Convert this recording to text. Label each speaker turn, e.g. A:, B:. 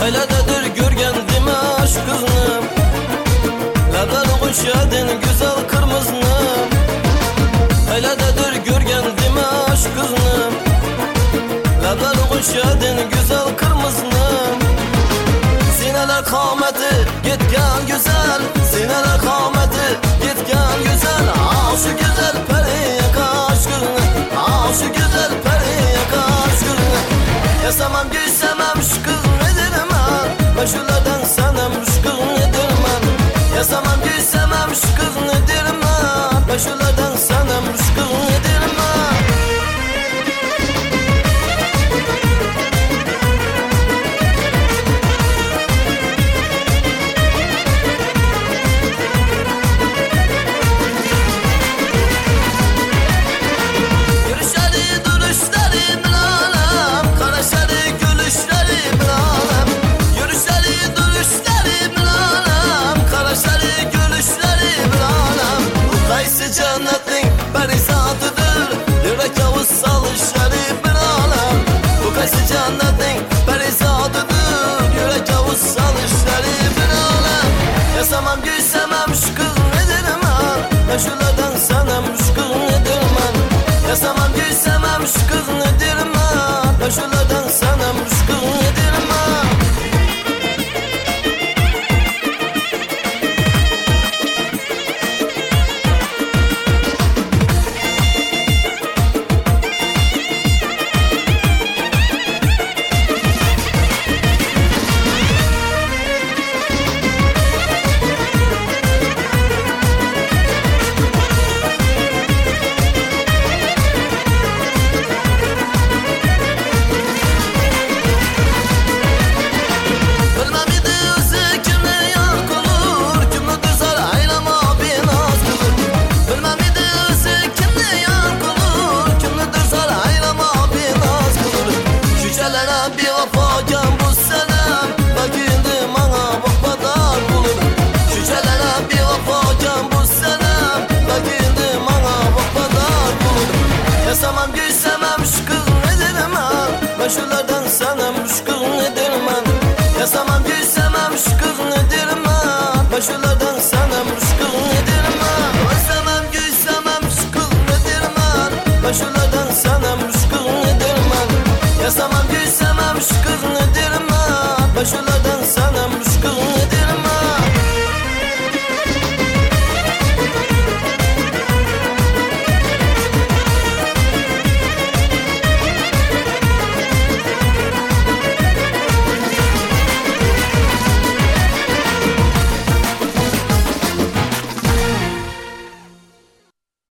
A: Hayladedir görgendim aşk kızım. Labları kuşadın güzel kırmızım. Hayladedir görgendim aşk kızım. Labları kuşadın güzel kırmızım. Sineler kameti gitken güzel, sineler kameti gitken güzel. Şu güzel periye kaşkın, şu güzel periye kaşkın. Yasamam giysemem şu kız nedir ben, meşhurlardan sanam şu kız nedir ben. Yasamam giysemem şu kız nedir ben, meşhurlardan sanam şu kız nedir ben. Cennetin perizatıdır, yürek yavuz salışları bir alem. Bu kaysı cennetin perizatıdır, yürek yavuz salışları bir alem. Yasamam giysemem şu kız nedir ben, meşhurlardan sanam şu kız nedir ben. Yasamam giysemem şu kız nedir ben, meşhurlardan sanam şu kız nedir ben. Bir vafaken bu senem, bakındı bana bakmadan bulur. Şücelere bir vafaken bu senem, bakındı bana bakmadan bulur. Yasamam giysemem şu kız nedir ben, meşhurlar